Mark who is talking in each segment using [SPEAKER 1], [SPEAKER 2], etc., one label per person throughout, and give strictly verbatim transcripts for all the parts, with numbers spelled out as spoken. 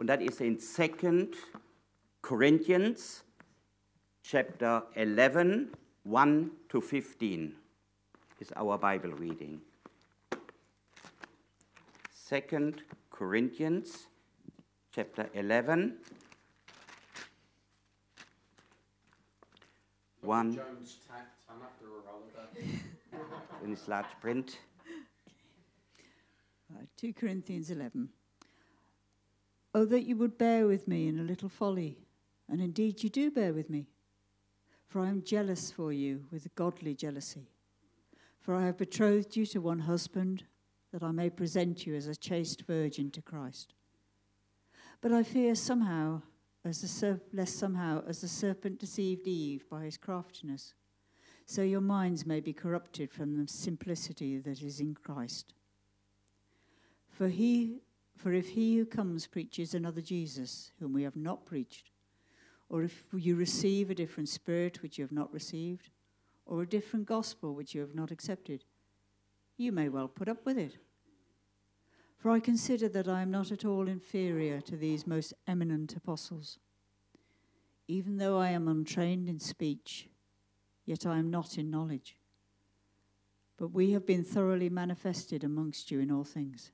[SPEAKER 1] und das ist in Second Corinthians chapter eleven, one to fifteen is our Bible reading. Second Corinthians chapter eleven, one.
[SPEAKER 2] Jones tacked on after a roller.
[SPEAKER 1] In this large print.
[SPEAKER 3] Right, two Corinthians eleven. Oh, that you would bear with me in a little folly, and indeed you do bear with me. For I am jealous for you with godly jealousy. For I have betrothed you to one husband, that I may present you as a chaste virgin to Christ. But I fear somehow, as the serp- lest somehow, as the serpent deceived Eve by his craftiness, so your minds may be corrupted from the simplicity that is in Christ. For he, for if he who comes preaches another Jesus, whom we have not preached, or if you receive a different spirit which you have not received, or a different gospel which you have not accepted, you may well put up with it. For I consider that I am not at all inferior to these most eminent apostles. Even though I am untrained in speech, yet I am not in knowledge. But we have been thoroughly manifested amongst you in all things.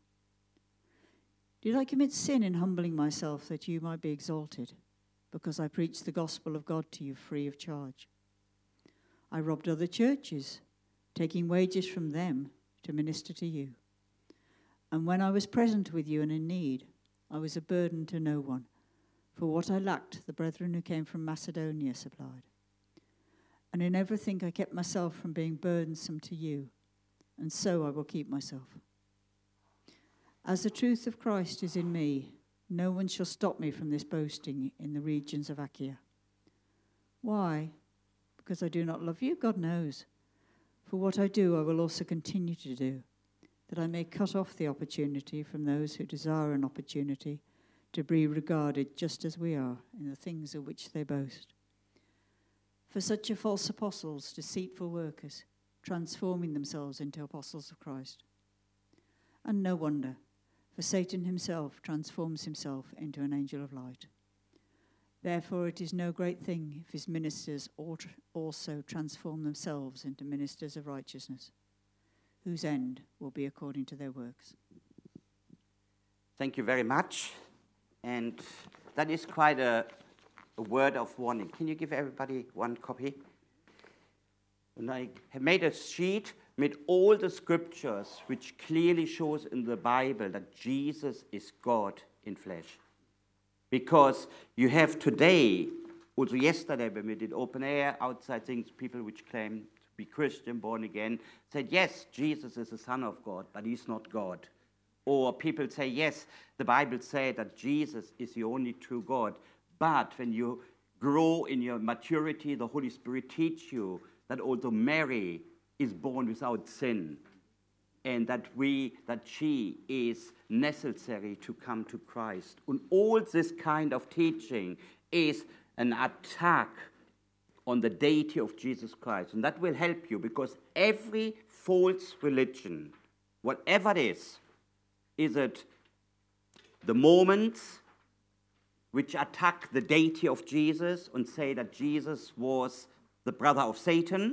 [SPEAKER 3] Did I commit sin in humbling myself that you might be exalted, because I preached the gospel of God to you free of charge? I robbed other churches, taking wages from them to minister to you. And when I was present with you and in need, I was a burden to no one, for what I lacked the brethren who came from Macedonia supplied. And in everything I kept myself from being burdensome to you, and so I will keep myself. As the truth of Christ is in me, no one shall stop me from this boasting in the regions of Achaia. Why? Because I do not love you? God knows. For what I do, I will also continue to do, that I may cut off the opportunity from those who desire an opportunity to be regarded just as we are in the things of which they boast. For such are false apostles, deceitful workers, transforming themselves into apostles of Christ. And no wonder, for Satan himself transforms himself into an angel of light. Therefore it is no great thing if his ministers also transform themselves into ministers of righteousness, whose end will be according to their works.
[SPEAKER 1] Thank you very much. And that is quite a, a word of warning. Can you give everybody one copy? And I have made a sheet with all the scriptures which clearly shows in the Bible that Jesus is God in flesh. Because you have today, also yesterday when we did open air, outside things, people which claim to be Christian, born again, said, yes, Jesus is the Son of God, but he's not God. Or people say, yes, the Bible said that Jesus is the only true God. But when you grow in your maturity, the Holy Spirit teach you that also Mary is born without sin, and that we, that she is necessary to come to Christ. And all this kind of teaching is an attack on the deity of Jesus Christ. And that will help you, because every false religion, whatever it is, is it the moments which attack the deity of Jesus and say that Jesus was the brother of Satan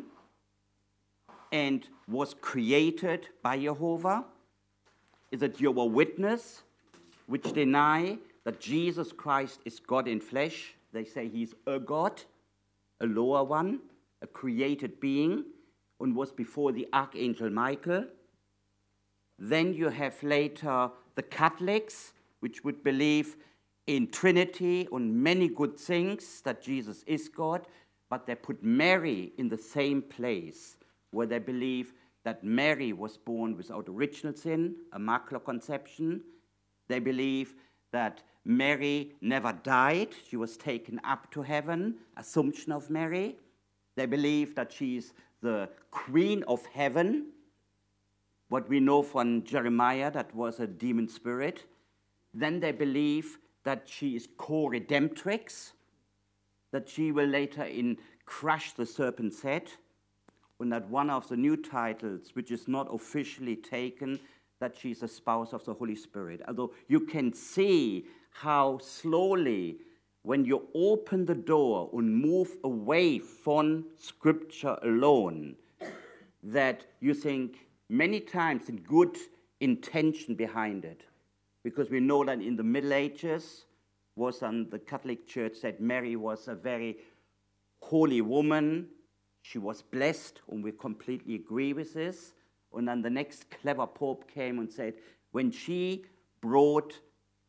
[SPEAKER 1] and was created by Jehovah? Is it Jehovah's Witness, which deny that Jesus Christ is God in flesh? They say he's a God, a lower one, a created being, and was before the Archangel Michael. Then you have later the Catholics, which would believe in Trinity and many good things, that Jesus is God, but they put Mary in the same place, where they believe that Mary was born without original sin, a immaculate conception. They believe that Mary never died. She was taken up to heaven, assumption of Mary. They believe that she is the queen of heaven. What we know from Jeremiah, that was a demon spirit. Then they believe that she is co-redemptrix, that she will later in crush the serpent's head, and that one of the new titles, which is not officially taken, that she's a spouse of the Holy Spirit. Although you can see how slowly, when you open the door and move away from Scripture alone, that you think many times a good intention behind it. Because we know that in the Middle Ages, was on the Catholic Church that Mary was a very holy woman. She was blessed, and we completely agree with this. And then the next clever pope came and said, when she brought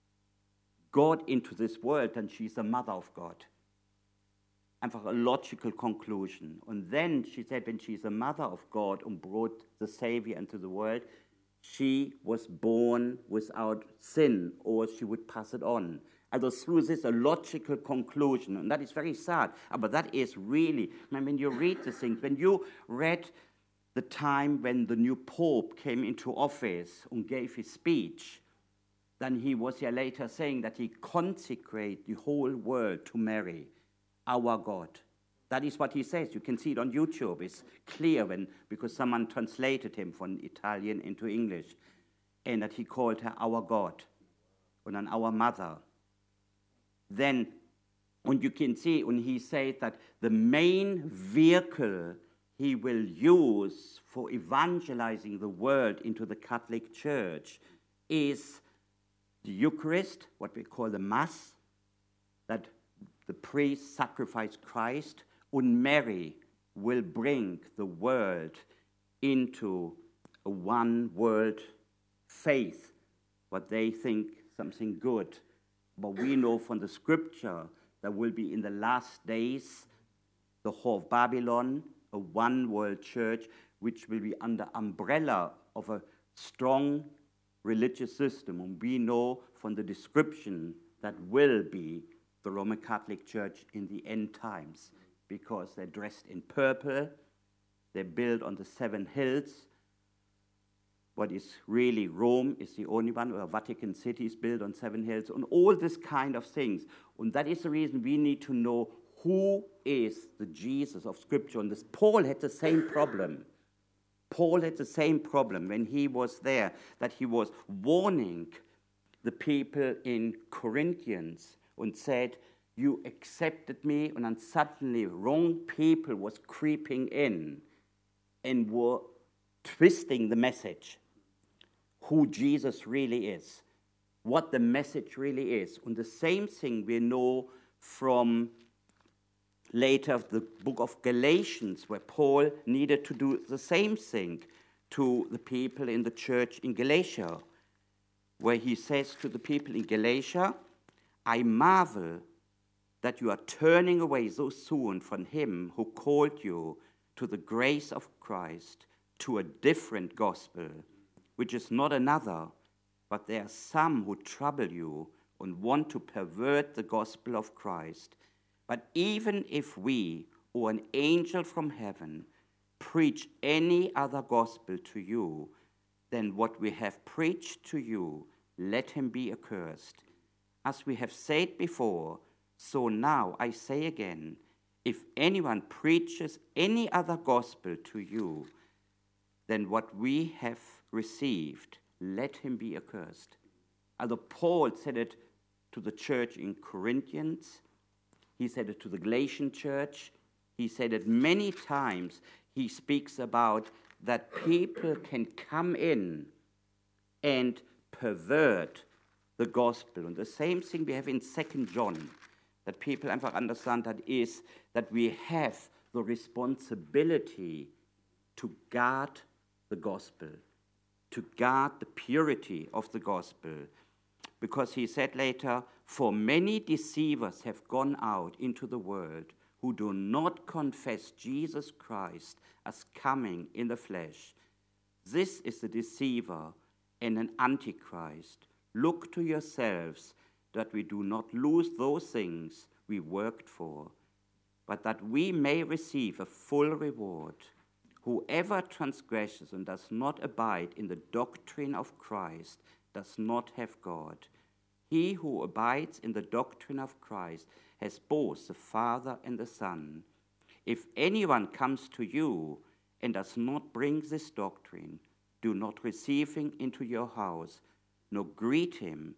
[SPEAKER 1] God into this world, then she's the mother of God. And for a logical conclusion. And then she said, when she's the mother of God and brought the Savior into the world, she was born without sin, or she would pass it on. And through this, a logical conclusion, and that is very sad, but that is really, I mean, when you read the things, when you read the time when the new Pope came into office and gave his speech, then he was here later saying that he consecrated the whole world to Mary, our God. That is what he says. You can see it on YouTube. It's clear when, because someone translated him from Italian into English, and that he called her our God, and then our mother. Then, and you can see when he said that the main vehicle he will use for evangelizing the world into the Catholic Church is the Eucharist, what we call the Mass, that the priest sacrificed Christ, and Mary will bring the world into a one world faith, what they think something good. But we know from the Scripture that will be in the last days the whole of Babylon, a one world church, which will be under umbrella of a strong religious system. And we know from the description that will be the Roman Catholic Church in the end times, because they're dressed in purple, they're built on the seven hills. What is really Rome is the only one, or Vatican City is built on seven hills, and all this kind of things. And that is the reason we need to know who is the Jesus of Scripture. And this, Paul had the same problem. Paul had the same problem when he was there, that he was warning the people in Corinthians and said, you accepted me, and then suddenly wrong people was creeping in and were twisting the message, who Jesus really is, what the message really is. And the same thing we know from later the book of Galatians, where Paul needed to do the same thing to the people in the church in Galatia, where he says to the people in Galatia, I marvel that you are turning away so soon from him who called you to the grace of Christ, to a different gospel, which is not another, but there are some who trouble you and want to pervert the gospel of Christ. But even if we, or an angel from heaven, preach any other gospel to you than what we have preached to you, let him be accursed. As we have said before, so now I say again, if anyone preaches any other gospel to you than what we have received, let him be accursed. Although Paul said it to the church in Corinthians, he said it to the Galatian church, he said it many times. He speaks about that people can come in and pervert the gospel. And the same thing we have in Second John, that people einfach understand that is that we have the responsibility to guard the gospel, to guard the purity of the gospel. Because he said later, for many deceivers have gone out into the world who do not confess Jesus Christ as coming in the flesh. This is a deceiver and an antichrist. Look to yourselves that we do not lose those things we worked for, but that we may receive a full reward. Whoever transgresses and does not abide in the doctrine of Christ does not have God. He who abides in the doctrine of Christ has both the Father and the Son. If anyone comes to you and does not bring this doctrine, do not receive him into your house, nor greet him,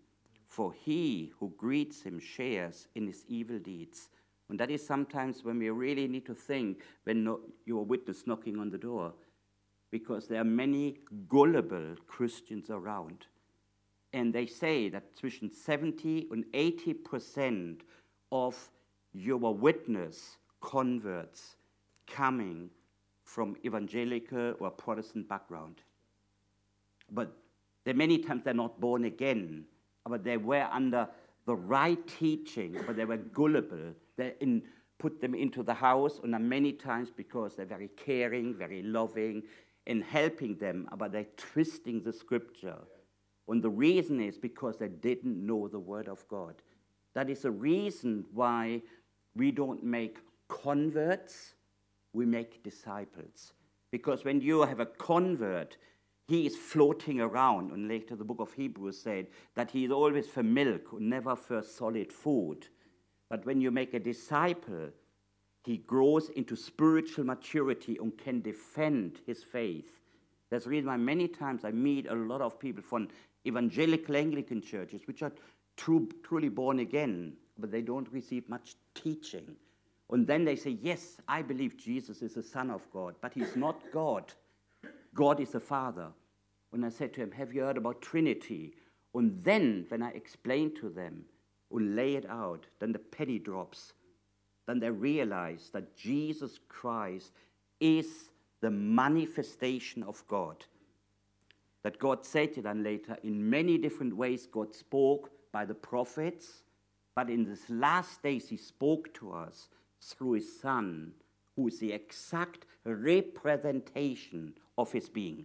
[SPEAKER 1] for he who greets him shares in his evil deeds. And that is sometimes when we really need to think when no, your witness knocking on the door, because there are many gullible Christians around. And they say that between seventy and eighty percent of your witness converts coming from evangelical or Protestant background. But there many times they're not born again, but they were under the right teaching, but they were gullible. They in, put them into the house, and many times because they're very caring, very loving, and helping them, but they're twisting the scripture. And the reason is because they didn't know the word of God. That is the reason why we don't make converts, we make disciples. Because when you have a convert, he is floating around, and later the book of Hebrews said that he is always for milk, never for solid food. But when you make a disciple, he grows into spiritual maturity and can defend his faith. That's the reason why many times I meet a lot of people from evangelical Anglican churches, which are true, truly born again, but they don't receive much teaching. And then they say, yes, I believe Jesus is the Son of God, but he's not God. God is the Father. And I said to him, have you heard about Trinity? And then when I explained to them and lay it out, then the penny drops. Then they realize that Jesus Christ is the manifestation of God. That God said to them later, in many different ways God spoke by the prophets, but in these last days he spoke to us through his Son, who is the exact representation of his being.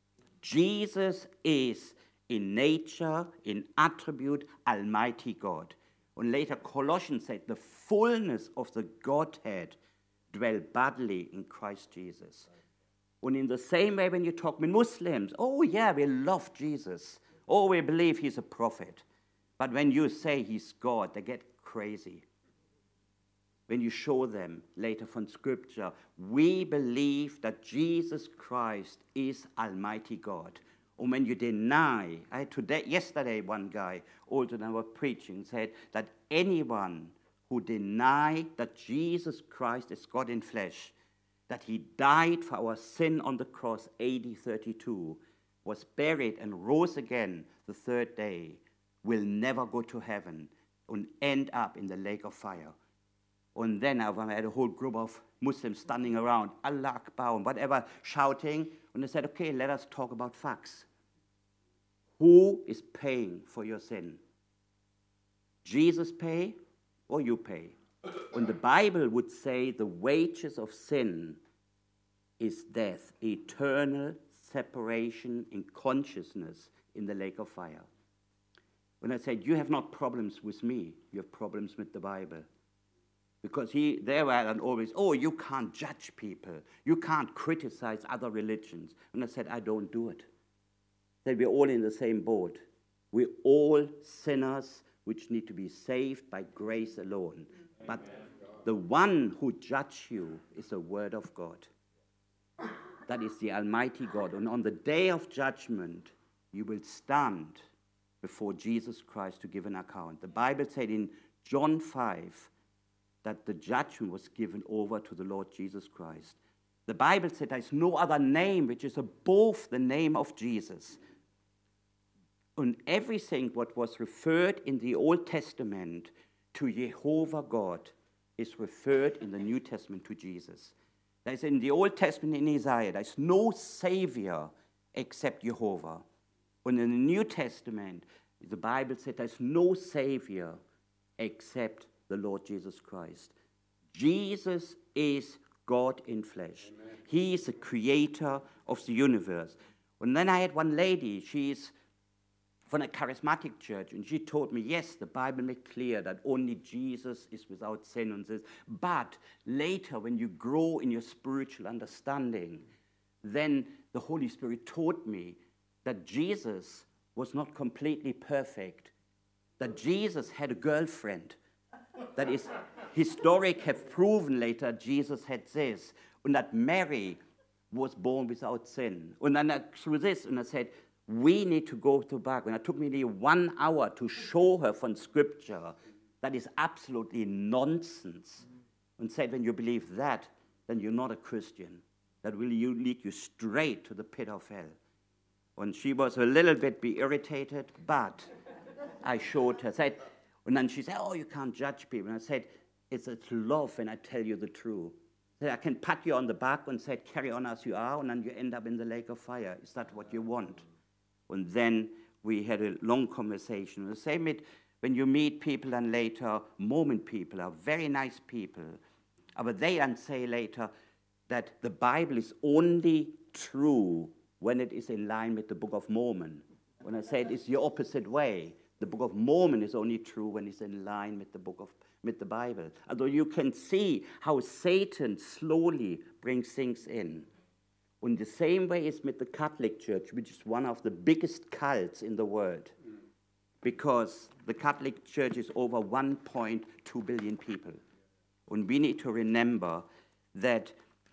[SPEAKER 1] Jesus is in nature, in attribute, Almighty God. And later Colossians said the fullness of the Godhead dwell bodily in Christ Jesus. And in the same way when you talk with Muslims, oh yeah, we love Jesus. Oh, we believe he's a prophet. But when you say he's God, they get crazy. When you show them later from Scripture, we believe that Jesus Christ is Almighty God. And when you deny, I today, yesterday one guy, older than I was preaching, said that anyone who denied that Jesus Christ is God in flesh, that he died for our sin on the cross A D thirty-two, was buried and rose again the third day, will never go to heaven and end up in the lake of fire. And then I had a whole group of Muslims standing around, Allah Akbar, and whatever, shouting. And they said, okay, let us talk about facts. Who is paying for your sin? Jesus pay or you pay? And the Bible would say the wages of sin is death, eternal separation in consciousness in the lake of fire. When I said, you have not problems with me, you have problems with the Bible. Because he, they were and always, oh, you can't judge people. You can't criticize other religions. And I said, I don't do it. That we're all in the same boat. We're all sinners which need to be saved by grace alone. Amen. But the one who judges you is the Word of God. That is the Almighty God. And on the day of judgment, you will stand before Jesus Christ to give an account. The Bible said in John five, that the judgment was given over to the Lord Jesus Christ. The Bible said there is no other name which is above the name of Jesus. And everything what was referred in the Old Testament to Jehovah God is referred in the New Testament to Jesus. There is in the Old Testament in Isaiah, there is no Savior except Jehovah. And in the New Testament, the Bible said there is no Savior except the Lord Jesus Christ. Jesus is God in flesh. Amen. He is the creator of the universe. And then I had one lady, she's from a charismatic church, and she told me, yes, the Bible makes clear that only Jesus is without sin and this. But later, when you grow in your spiritual understanding, then the Holy Spirit taught me that Jesus was not completely perfect, that Jesus had a girlfriend. That is, historic have proven later Jesus had this, and that Mary was born without sin. And then I, through this, and I said, we need to go to back. And it took me nearly one hour to show her from Scripture that is absolutely nonsense. And said, when you believe that, then you're not a Christian. That will you lead you straight to the pit of hell. And she was a little bit be irritated, but I showed her. Said, and then she said, oh, you can't judge people. And I said, it's a love when I tell you the truth. I can pat you on the back and say, carry on as you are, and then you end up in the lake of fire. Is that what you want? And then we had a long conversation. The same it, when you meet people and later, Mormon people are very nice people. But they then say later that the Bible is only true when it is in line with the Book of Mormon. When I say it's the opposite way, the Book of Mormon is only true when it's in line with the Book of with the Bible. Although you can see how Satan slowly brings things in. In the same way is with the Catholic Church, which is one of the biggest cults in the world, because the Catholic Church is over one point two billion people. And we need to remember that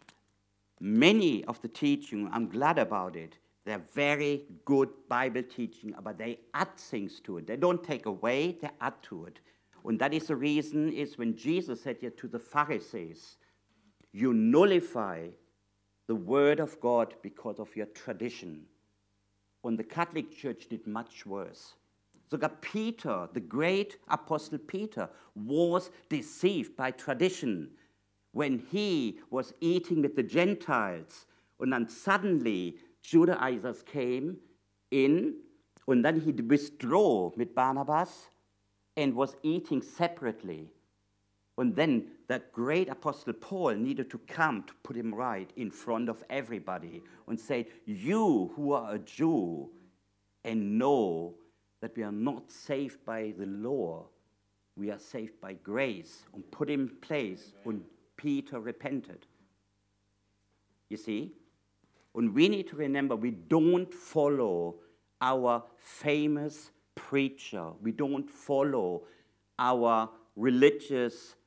[SPEAKER 1] many of the teaching, I'm glad about it, they're very good Bible teaching, but they add things to it. They don't take away, they add to it. And that is the reason is when Jesus said here to the Pharisees, you nullify the word of God because of your tradition. And the Catholic Church did much worse. Sogar Peter, the great apostle Peter, was deceived by tradition when he was eating with the Gentiles. And then suddenly Judaizers came in, and then he withdrew with Barnabas and was eating separately. And then that great apostle Paul needed to come to put him right in front of everybody and say, you who are a Jew and know that we are not saved by the law, we are saved by grace, and put him in place when Peter repented. You see? And we need to remember we don't follow our famous preacher. We don't follow our religious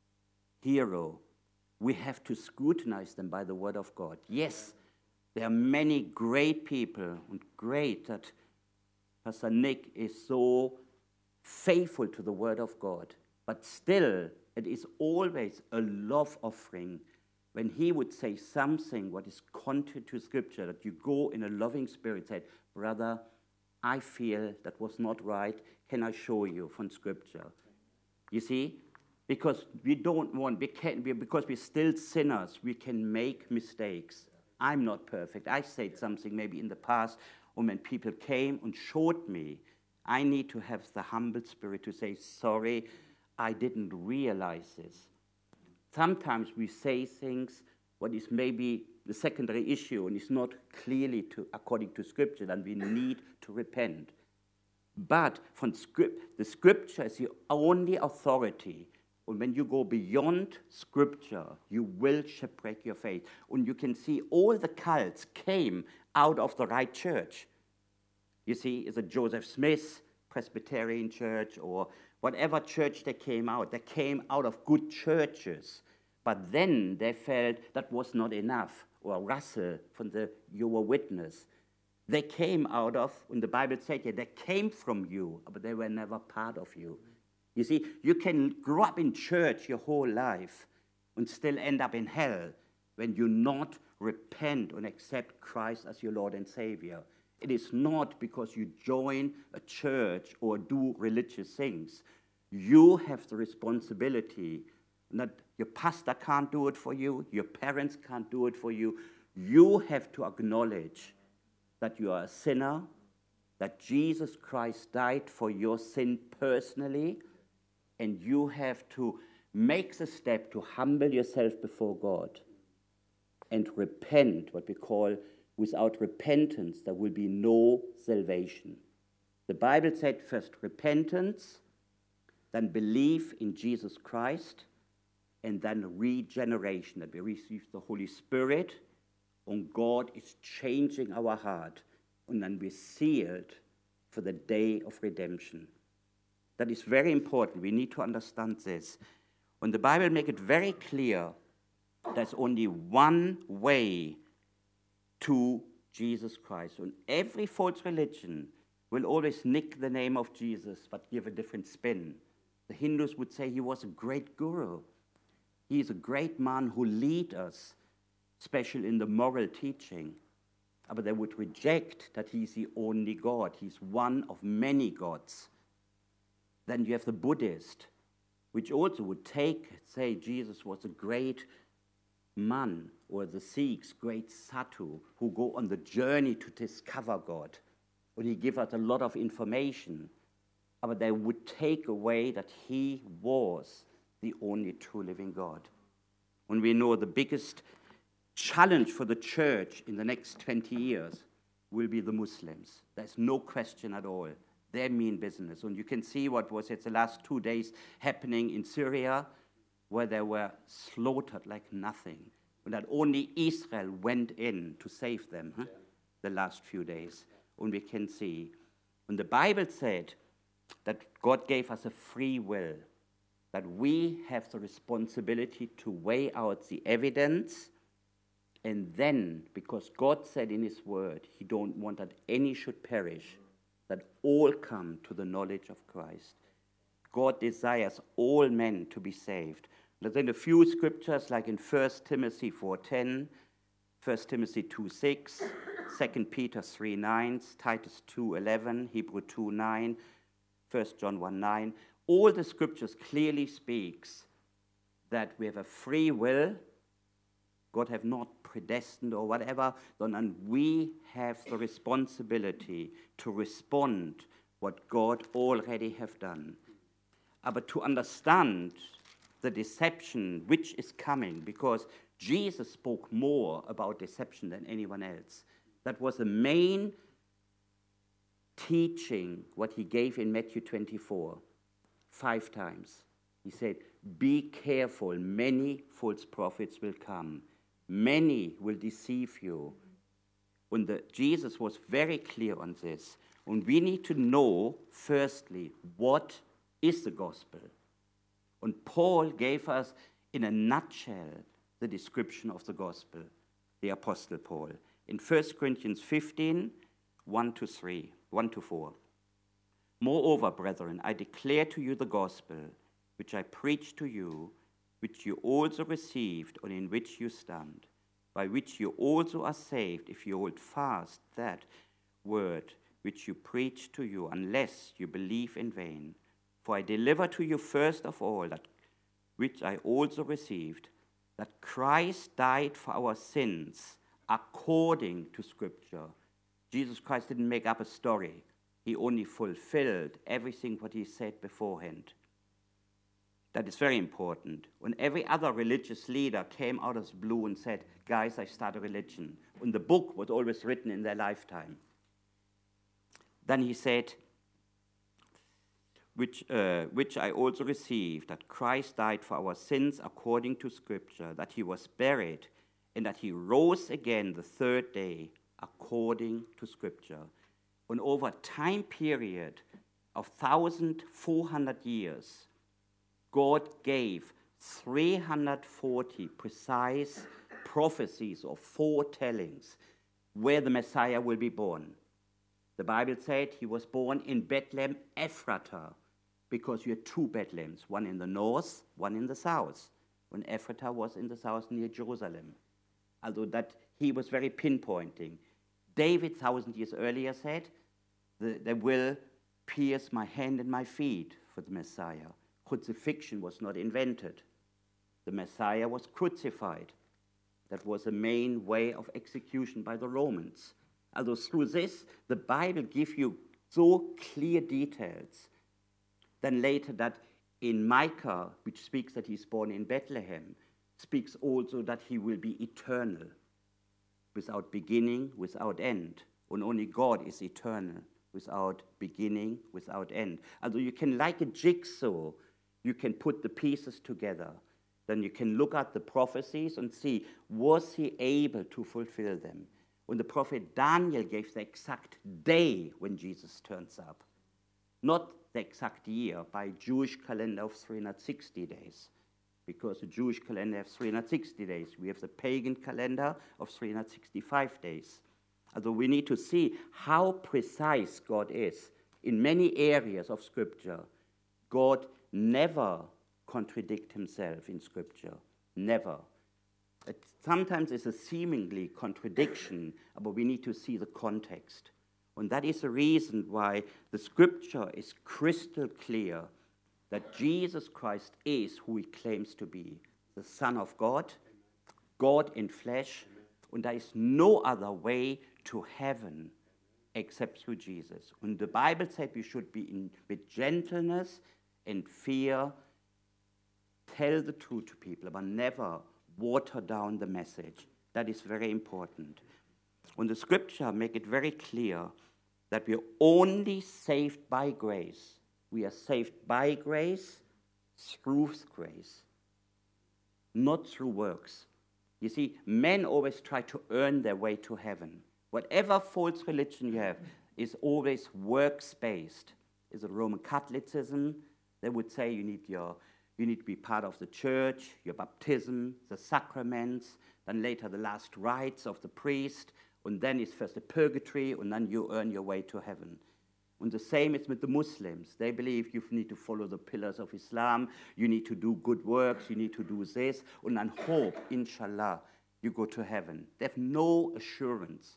[SPEAKER 1] hero. We have to scrutinize them by the word of God. Yes, there are many great people, and great that Pastor Nick is so faithful to the word of God. But still, it is always a love offering when he would say something what is contrary to Scripture, that you go in a loving spirit, say, brother, I feel that was not right. Can I show you from Scripture? You see? Because we don't want, we can't, because we're still sinners, we can make mistakes. I'm not perfect. I said something maybe in the past, or when people came and showed me, I need to have the humble spirit to say, sorry, I didn't realize this. Sometimes we say things what is maybe the secondary issue and is not clearly to, according to Scripture, and we need to repent. But from script, the Scripture is the only authority. And when you go beyond Scripture, you will shipwreck your faith. And you can see all the cults came out of the right church. You see, is it Joseph Smith Presbyterian Church or whatever church they came out? They came out of good churches. But then they felt that was not enough. Or Russell from the Jehovah's Witness. They came out of, when the Bible said, yeah, they came from you, but they were never part of you. You see, you can grow up in church your whole life and still end up in hell when you not repent and accept Christ as your Lord and Savior. It is not because you join a church or do religious things. You have the responsibility. Not your pastor can't do it for you. Your parents can't do it for you. You have to acknowledge that you are a sinner, that Jesus Christ died for your sin personally, and you have to make the step to humble yourself before God and repent, what we call, without repentance, there will be no salvation. The Bible said first repentance, then belief in Jesus Christ, and then regeneration, that we receive the Holy Spirit, and God is changing our heart, and then we're sealed for the day of redemption. That is very important. We need to understand this. When the Bible makes it very clear, there's only one way to Jesus Christ. And every false religion will always nick the name of Jesus but give a different spin. The Hindus would say he was a great guru. He is a great man who lead us, especially in the moral teaching. But they would reject that he's the only God. He's one of many gods. Then you have the Buddhist, which also would take, say, Jesus was a great man, or the Sikhs, great sadhu, who go on the journey to discover God. Or he give us a lot of information. But they would take away that he was the only true living God. When we know the biggest challenge for the church in the next twenty years will be the Muslims. There's no question at all. They mean business. And you can see what was it the last two days happening in Syria, where they were slaughtered like nothing. And that only Israel went in to save them huh? yeah. the last few days. And we can see. And the Bible said that God gave us a free will, that we have the responsibility to weigh out the evidence. And then, because God said in his word, he don't want that any should perish, that all come to the knowledge of Christ. God desires all men to be saved. There's in a few scriptures, like in First Timothy four ten, First Timothy two six, Second Peter three nine, Titus two eleven, Hebrew two nine, First John one nine. All the scriptures clearly speaks that we have a free will. God have not predestined or whatever, and we have the responsibility to respond what God already have done. Uh, but to understand the deception which is coming, because Jesus spoke more about deception than anyone else. That was the main teaching what he gave in Matthew twenty-four, five times. He said, be careful, many false prophets will come. Many will deceive you. And the, Jesus was very clear on this. And we need to know, firstly, what is the gospel? And Paul gave us, in a nutshell, the description of the gospel, the Apostle Paul. In First Corinthians fifteen, one to three, one to four. Moreover, brethren, I declare to you the gospel, which I preached to you, which you also received and in which you stand, by which you also are saved, if you hold fast that word which you preached to you, unless you believe in vain. For I deliver to you first of all that which I also received, that Christ died for our sins according to Scripture. Jesus Christ didn't make up a story. He only fulfilled everything what he said beforehand. That is very important. When every other religious leader came out of the blue and said, guys, I start a religion, and the book was always written in their lifetime. Then he said, which, uh, which I also received, that Christ died for our sins according to Scripture, that he was buried, and that he rose again the third day according to Scripture. And over a time period of one thousand four hundred years, God gave three hundred forty precise prophecies or foretellings where the Messiah will be born. The Bible said he was born in Bethlehem Ephratah, because you had two Bethlehems, one in the north, one in the south, when Ephratah was in the south near Jerusalem. Although that he was very pinpointing. David, thousand years earlier, said, they will pierce my hand and my feet for the Messiah. Crucifixion was not invented. The Messiah was crucified. That was the main way of execution by the Romans. Although through this, the Bible gives you so clear details. Then later that in Micah, which speaks that he's born in Bethlehem, speaks also that he will be eternal, without beginning, without end. And only God is eternal, without beginning, without end. Although you can, like a jigsaw, you can put the pieces together. Then you can look at the prophecies and see, was he able to fulfill them? When the prophet Daniel gave the exact day when Jesus turns up, not the exact year, by Jewish calendar of three hundred sixty days, because the Jewish calendar has three hundred sixty days. We have the pagan calendar of three hundred sixty-five days. Although we need to see how precise God is. In many areas of Scripture, God never contradicts himself in Scripture. Never. It sometimes it's a seemingly contradiction, but we need to see the context. And that is the reason why the Scripture is crystal clear that Jesus Christ is who he claims to be, the Son of God, God in flesh, and there is no other way to heaven except through Jesus. And the Bible said we should be in, with gentleness and fear, tell the truth to people, but never water down the message. That is very important. And the Scripture make it very clear that we are only saved by grace. We are saved by grace, through grace, not through works. You see, men always try to earn their way to heaven. Whatever false religion you have is always works-based. Is it Roman Catholicism? They would say you need your, you need to be part of the church, your baptism, the sacraments, then later the last rites of the priest, and then it's first the purgatory, and then you earn your way to heaven. And the same is with the Muslims. They believe you need to follow the pillars of Islam, you need to do good works, you need to do this, and then hope, inshallah, you go to heaven. They have no assurance.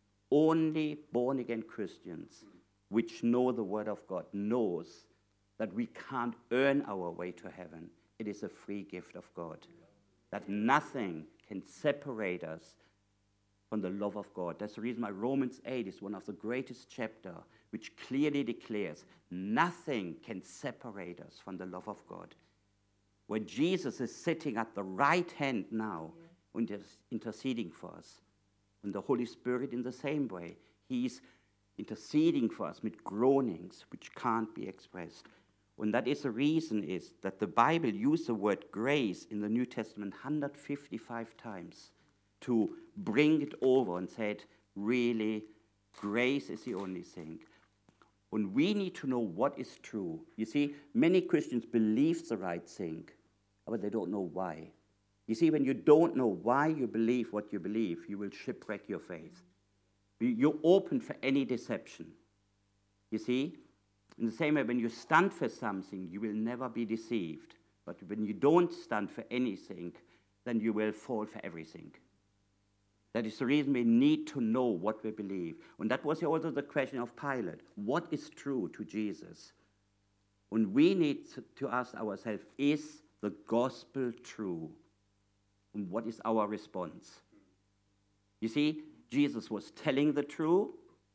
[SPEAKER 1] Only born-again Christians, which know the Word of God, knows that we can't earn our way to heaven. It is a free gift of God. That nothing can separate us from the love of God. That's the reason why Romans eight is one of the greatest chapters, which clearly declares nothing can separate us from the love of God. When Jesus is sitting at the right hand now, yeah, and is interceding for us, and the Holy Spirit in the same way, he's interceding for us with groanings which can't be expressed. And that is the reason is that the Bible used the word grace in the New Testament one hundred fifty-five times to bring it over and said, really, grace is the only thing. And we need to know what is true. You see, many Christians believe the right thing, but they don't know why. You see, when you don't know why you believe what you believe, you will shipwreck your faith. You're open for any deception. You see, in the same way, when you stand for something, you will never be deceived. But when you don't stand for anything, then you will fall for everything. That is the reason we need to know what we believe. And that was also the question of Pilate. What is true to Jesus? And we need to ask ourselves, is the gospel true? And what is our response? You see, Jesus was telling the truth,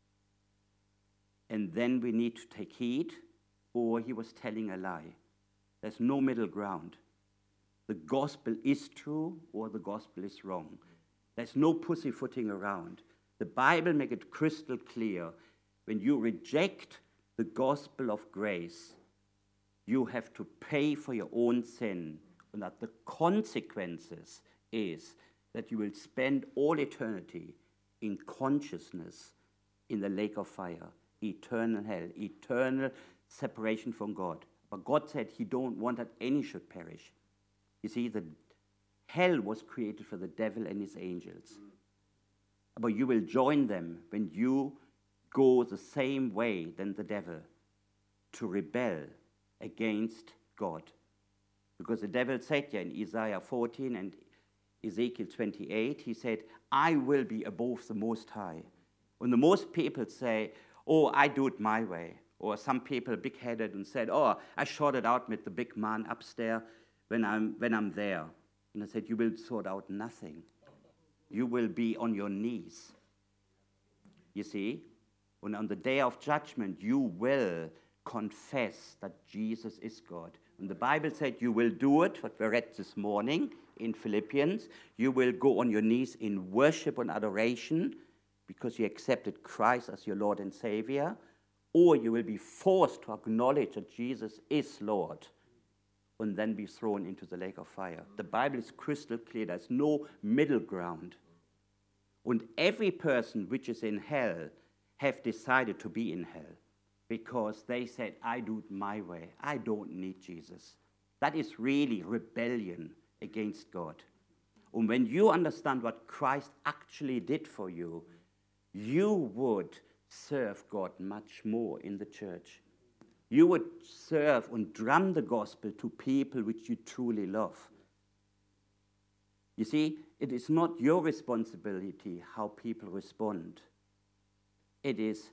[SPEAKER 1] and then we need to take heed, or he was telling a lie. There's no middle ground. The gospel is true, or the gospel is wrong. There's no pussyfooting around. The Bible makes it crystal clear. When you reject the gospel of grace, you have to pay for your own sin, and that the consequences is that you will spend all eternity in consciousness in the lake of fire, eternal hell, eternal separation from God. But God said he don't want that any should perish. You see, the hell was created for the devil and his angels. But you will join them when you go the same way than the devil, to rebel against God. Because the devil said here in Isaiah fourteen and Ezekiel twenty-eight, he said, I will be above the Most High. When the most people say, oh, I do it my way. Or some people big-headed and said, oh, I sort it out with the big man upstairs when I'm, when I'm there. And I said, you will sort out nothing. You will be on your knees. You see? And on the day of judgment, you will confess that Jesus is God. And the Bible said you will do it, what we read this morning in Philippians. You will go on your knees in worship and adoration because you accepted Christ as your Lord and Savior. Or you will be forced to acknowledge that Jesus is Lord and then be thrown into the lake of fire. The Bible is crystal clear. There's no middle ground. And every person which is in hell have decided to be in hell because they said, I do it my way. I don't need Jesus. That is really rebellion against God. And when you understand what Christ actually did for you, you would serve God much more in the church. You would serve and drum the gospel to people which you truly love. You see, it is not your responsibility how people respond. It is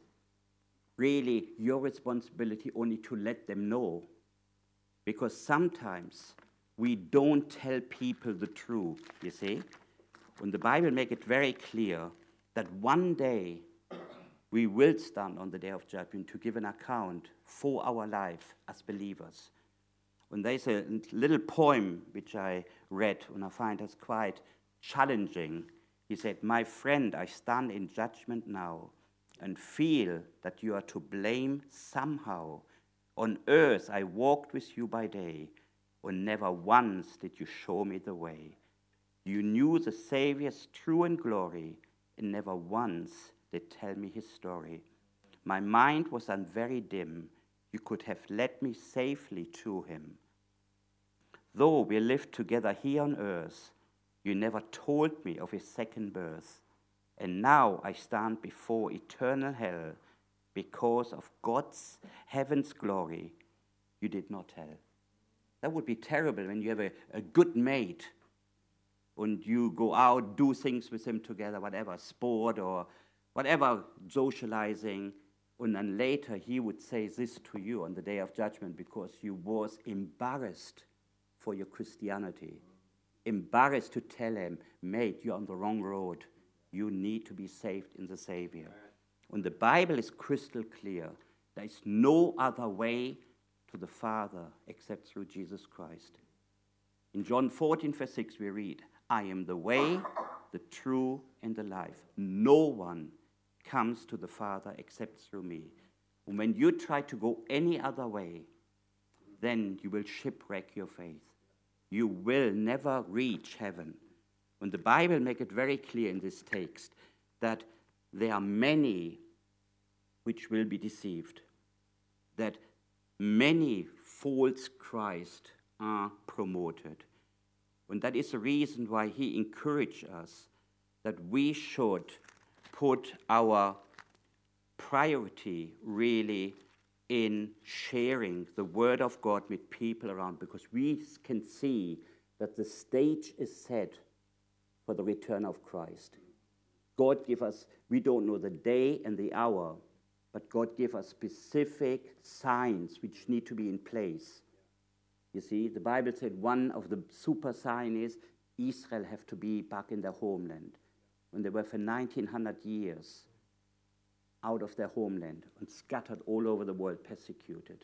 [SPEAKER 1] really your responsibility only to let them know. Because sometimes we don't tell people the truth, you see. And the Bible makes it very clear that one day we will stand on the day of judgment to give an account for our life as believers. And there's a little poem which I read and I find as quite challenging. He said, "My friend, I stand in judgment now and feel that you are to blame somehow. On earth I walked with you by day, and never once did you show me the way. You knew the Savior's true and glory, and never once did tell me his story. My mind was then very dim. You could have led me safely to him. Though we lived together here on earth, you never told me of his second birth. And now I stand before eternal hell because of God's heaven's glory you did not tell." That would be terrible when you have a, a good mate and you go out, do things with him together, whatever, sport or whatever, socializing, and then later he would say this to you on the day of judgment because you was embarrassed for your Christianity, embarrassed to tell him, "Mate, you're on the wrong road. You need to be saved in the Savior." And the Bible is crystal clear. There is no other way to the Father except through Jesus Christ. In John fourteen, verse six, we read, "I am the way, the truth, and the life. No one comes to the Father except through me." And when you try to go any other way, then you will shipwreck your faith. You will never reach heaven. And the Bible makes it very clear in this text that there are many which will be deceived, that many false Christ are promoted. And that is the reason why he encouraged us that we should put our priority really in sharing the word of God with people around, because we can see that the stage is set for the return of Christ. God give us, we don't know the day and the hour, but God give us specific signs which need to be in place. You see, the Bible said one of the super signs is Israel have to be back in their homeland. When they were for nineteen hundred years out of their homeland and scattered all over the world, persecuted.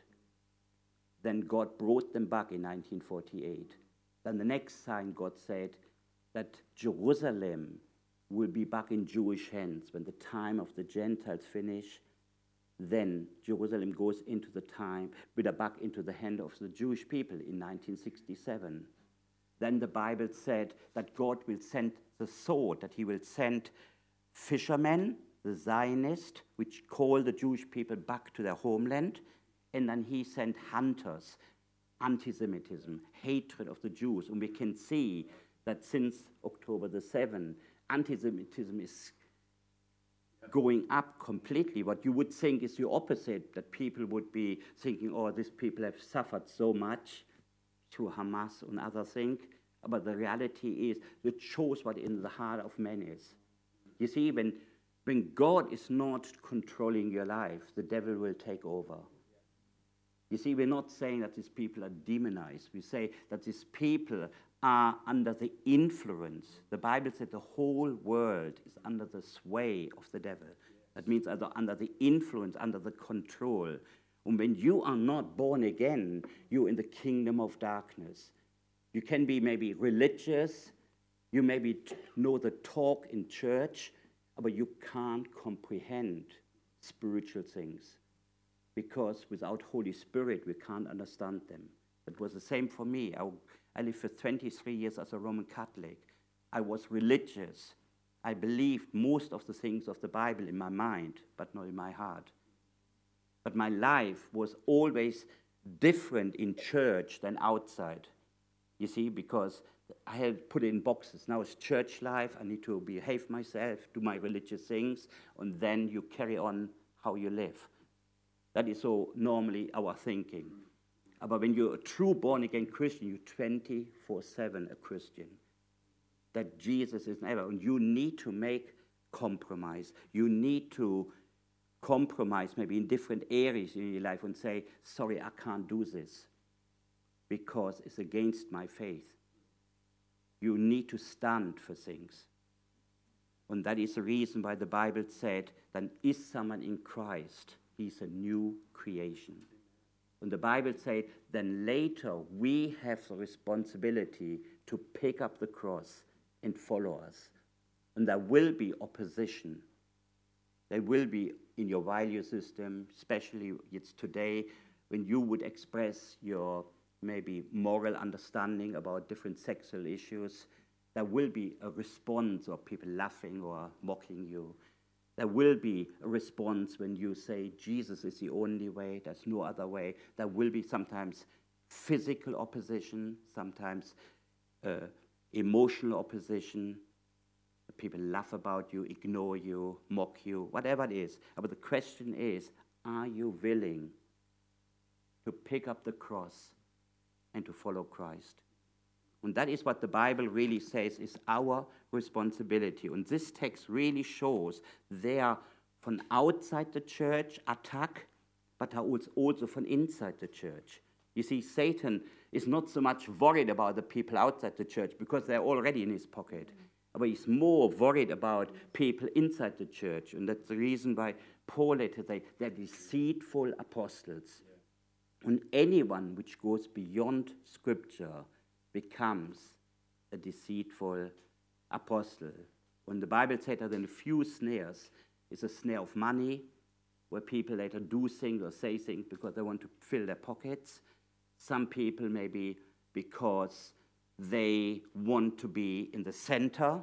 [SPEAKER 1] Then God brought them back in nineteen forty-eight. Then the next sign God said that Jerusalem will be back in Jewish hands when the time of the Gentiles finish. Then Jerusalem goes into the time, with back into the hand of the Jewish people in nineteen sixty-seven. Then the Bible said that God will send the sword, that he will send fishermen, the Zionists, which call the Jewish people back to their homeland, and then he sent hunters, anti-Semitism, hatred of the Jews. And we can see that since October the seventh, anti-Semitism is going up completely. What you would think is the opposite, that people would be thinking, oh, these people have suffered so much through Hamas and other things. But the reality is, it shows what in the heart of man is. You see, when, when God is not controlling your life, the devil will take over. You see, we're not saying that these people are demonized. We say that these people are under the influence. The Bible said the whole world is under the sway of the devil. That means under, under the influence, under the control. And when you are not born again, you're in the kingdom of darkness. You can be maybe religious, you maybe know the talk in church, but you can't comprehend spiritual things. Because without Holy Spirit, we can't understand them. It was the same for me. I, I lived for twenty-three years as a Roman Catholic. I was religious. I believed most of the things of the Bible in my mind, but not in my heart. But my life was always different in church than outside. You see, because I had put it in boxes. Now it's church life. I need to behave myself, do my religious things, and then you carry on how you live. That is so normally our thinking. But when you're a true born-again Christian, you're twenty-four seven a Christian. That Jesus is never, and you need to make compromise. You need to compromise maybe in different areas in your life and say, sorry, I can't do this because it's against my faith. You need to stand for things. And that is the reason why the Bible said, then is someone in Christ, he's a new creation. And the Bible said, then later we have the responsibility to pick up the cross and follow us. And there will be opposition. There will be in your value system, especially it's today, when you would express your maybe moral understanding about different sexual issues, there will be a response of people laughing or mocking you. There will be a response when you say Jesus is the only way, there's no other way. There will be sometimes physical opposition, sometimes uh, emotional opposition. People laugh about you, ignore you, mock you, whatever it is. But the question is, are you willing to pick up the cross and to follow Christ? And that is what the Bible really says is our responsibility. And this text really shows they are from outside the church attack, but are also from inside the church. You see, Satan is not so much worried about the people outside the church because they're already in his pocket. But he's more worried about people inside the church. And that's the reason why Paul later said they're deceitful apostles. And anyone which goes beyond Scripture becomes a deceitful apostle. When the Bible said that in a few snares is a snare of money, where people later do things or say things because they want to fill their pockets. Some people maybe because they want to be in the center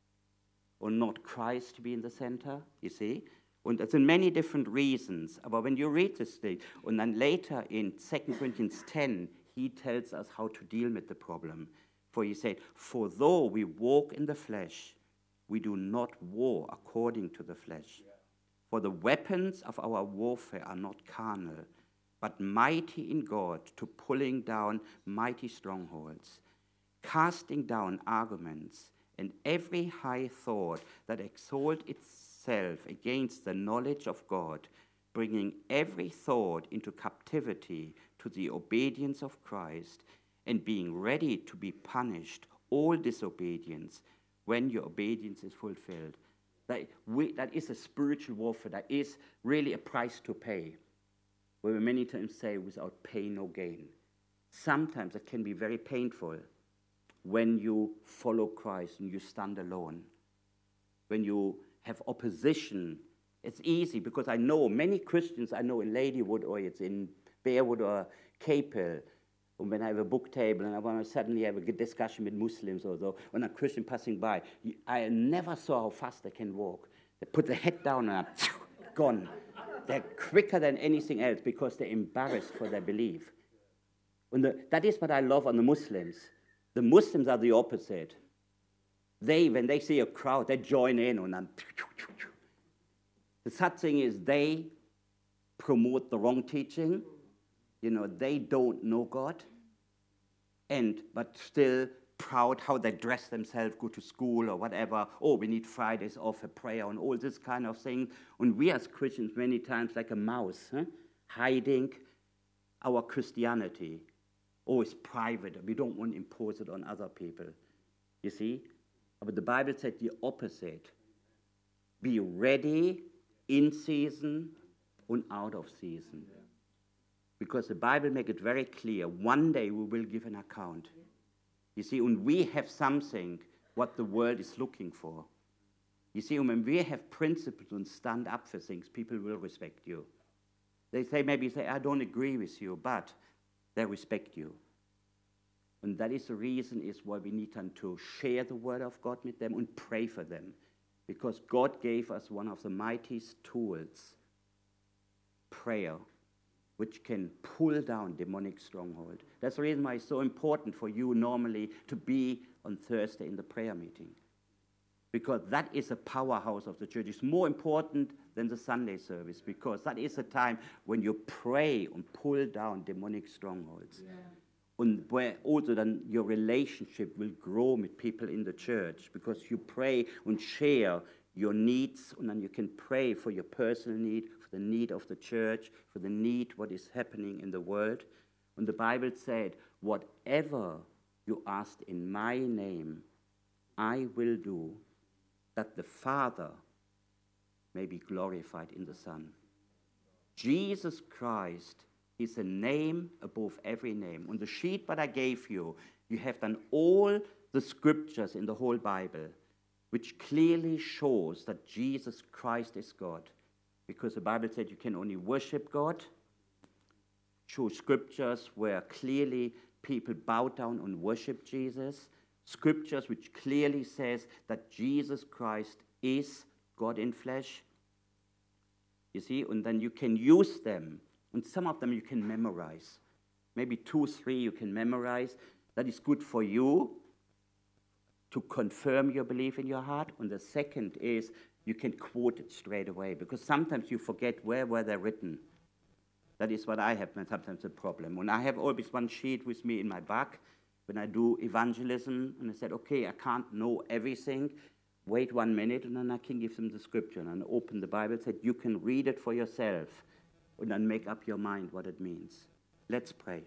[SPEAKER 1] or not Christ to be in the center, you see. And there's many different reasons. But when you read this thing, and then later in Second Corinthians ten, he tells us how to deal with the problem. For he said, for though we walk in the flesh, we do not war according to the flesh. Yeah. For the weapons of our warfare are not carnal, but mighty in God to pulling down mighty strongholds, casting down arguments and every high thought that exalts itself against the knowledge of God, bringing every thought into captivity to the obedience of Christ, and being ready to be punished all disobedience when your obedience is fulfilled. That, we, that is a spiritual warfare. That is really a price to pay. Where we many times say, without pain, no gain. Sometimes it can be very painful when you follow Christ and you stand alone. When you have opposition, it's easy because I know many Christians I know in Ladywood or it's in Bearwood or Capel, and when I have a book table and I want to suddenly have a good discussion with Muslims or so, when a Christian passing by, I never saw how fast they can walk. They put their head down and are gone. They're quicker than anything else because they're embarrassed for their belief. And the, that is what I love on the Muslims. The Muslims are the opposite. They, when they see a crowd, they join in on them. The sad thing is they promote the wrong teaching. You know, they don't know God, and but still proud how they dress themselves, go to school or whatever. Oh, we need Fridays off for prayer and all this kind of thing. And we as Christians many times like a mouse, huh? hiding our Christianity. Oh, it's private. We don't want to impose it on other people. You see? But the Bible said the opposite. Be ready in season and out of season. Because the Bible makes it very clear, one day we will give an account. You see, and we have something what the world is looking for. You see, when we have principles and stand up for things, people will respect you. They say, maybe say, I don't agree with you, but they respect you. And that is the reason is why we need to share the word of God with them and pray for them. Because God gave us one of the mightiest tools, prayer. which can pull down demonic stronghold. That's the reason why it's so important for you normally to be on Thursday in the prayer meeting. Because that is a powerhouse of the church. It's more important than the Sunday service, because that is a time when you pray and pull down demonic strongholds. Yeah. And where also then your relationship will grow with people in the church, because you pray and share your needs, and then you can pray for your personal need, for the need of the church, for the need what is happening in the world. And the Bible said, whatever you asked in my name, I will do, that the Father may be glorified in the Son. Jesus Christ is a name above every name. On the sheet that I gave you, you have done all the scriptures in the whole Bible, which clearly shows that Jesus Christ is God. Because the Bible said you can only worship God. Show scriptures where clearly people bow down and worship Jesus. Scriptures which clearly says that Jesus Christ is God in flesh. You see, and then you can use them. And some of them you can memorize. Maybe two, three you can memorize. That is good for you to confirm your belief in your heart. And the second is you can quote it straight away, because sometimes you forget where were they written. That is what I have sometimes a problem. When I have always one sheet with me in my bag, when I do evangelism, and I said, okay, I can't know everything, wait one minute, and then I can give them the scripture, and I open the Bible, said you can read it for yourself, and then make up your mind what it means. Let's pray.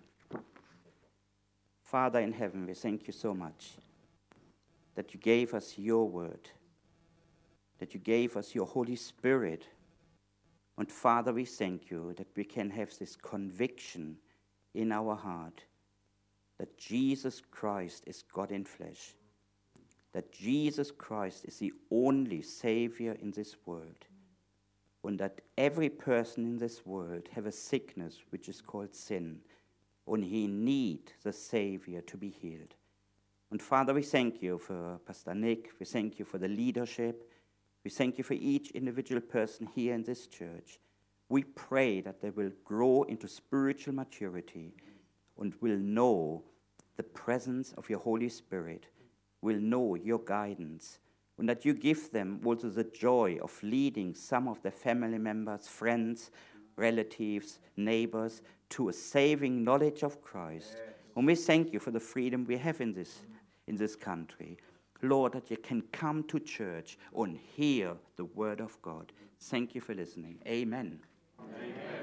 [SPEAKER 1] Father in heaven, we thank you so much that you gave us your word, that you gave us your Holy Spirit. And Father, we thank you that we can have this conviction in our heart that Jesus Christ is God in flesh, that Jesus Christ is the only Savior in this world, and that every person in this world have a sickness which is called sin, and he needs the Savior to be healed. And Father, we thank you for Pastor Nick, we thank you for the leadership, we thank you for each individual person here in this church. We pray that they will grow into spiritual maturity and will know the presence of your Holy Spirit, will know your guidance, and that you give them also the joy of leading some of their family members, friends, relatives, neighbors to a saving knowledge of Christ. Yes. And we thank you for the freedom we have in this, in this country. Lord, that you can come to church and hear the word of God. Thank you for listening. Amen.
[SPEAKER 2] Amen.